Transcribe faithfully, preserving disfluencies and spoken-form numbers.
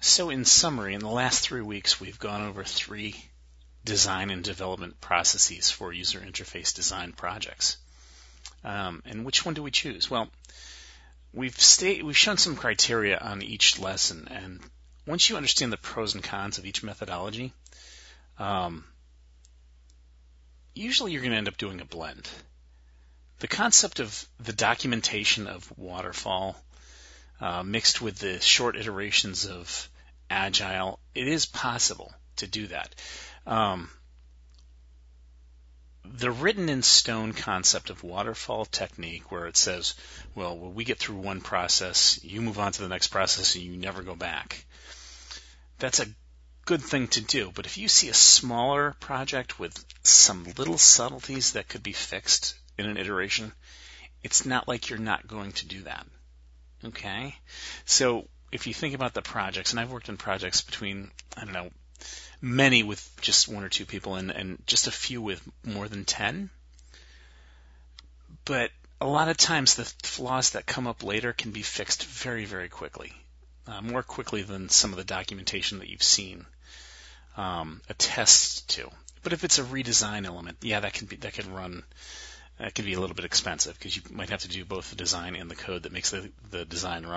So in summary, in the last three weeks, we've gone over three design and development processes for user interface design projects. Um, and which one do we choose? Well, we've sta- we've shown some criteria on each lesson, and once you understand the pros and cons of each methodology, um, usually you're going to end up doing a blend. The concept of the documentation of waterfall uh, mixed with the short iterations of agile, it is possible to do that. Um, the written in stone concept of waterfall technique, where it says, well, when we get through one process, you move on to the next process and you never go back. That's a good thing to do, but if you see a smaller project with some little subtleties that could be fixed in an iteration, it's not like you're not going to do that. Okay? So if you think about the projects, and I've worked in projects between, I don't know, many with just one or two people and, and just a few with more than ten, but a lot of times the flaws that come up later can be fixed very, very quickly, uh, more quickly than some of the documentation that you've seen um, attests to. But if it's a redesign element, yeah, that can be that can run. That can be a little bit expensive because you might have to do both the design and the code that makes the, the design run.